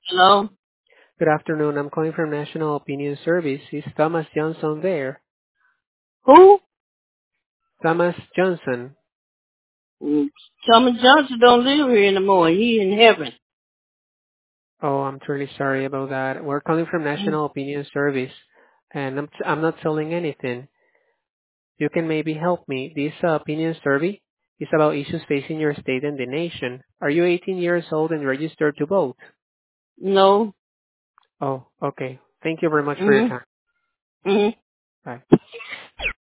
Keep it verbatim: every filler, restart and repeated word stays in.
Hello? Good afternoon. I'm calling from National Opinion Service. Is Thomas Johnson there? Who? Thomas Johnson. Mm, Thomas Johnson don't live here anymore. He in heaven. Oh, I'm truly sorry about that. We're calling from Mm, National Opinion Service, and I'm, I'm not selling anything. You can maybe help me. This uh, opinion survey is about issues facing your state and the nation. Are you eighteen years old and registered to vote? no. Oh, okay. Thank you very much for your Mm-hmm. time. Mm-hmm. Bye.